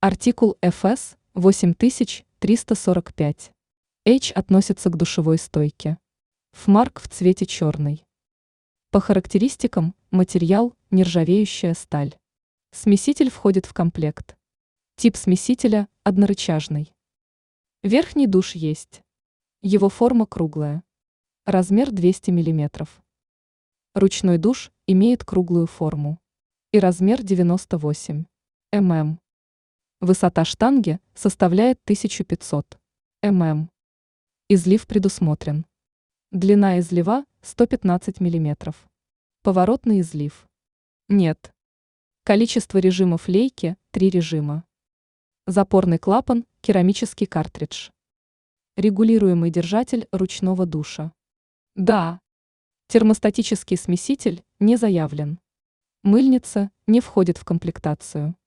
Артикул ФС 8345. H относится к душевой стойке. Фмарк в цвете черный. По характеристикам материал – нержавеющая сталь. Смеситель входит в комплект. Тип смесителя – однорычажный. Верхний душ есть. Его форма круглая. Размер 200 мм. Ручной душ имеет круглую форму. И размер 98 мм. Высота штанги составляет 1500 мм. Излив предусмотрен. Длина излива 115 мм. Поворотный излив. Нет. Количество режимов лейки – 3 режима. Запорный клапан – керамический картридж. Регулируемый держатель ручного душа. Да. Термостатический смеситель не заявлен. Мыльница не входит в комплектацию.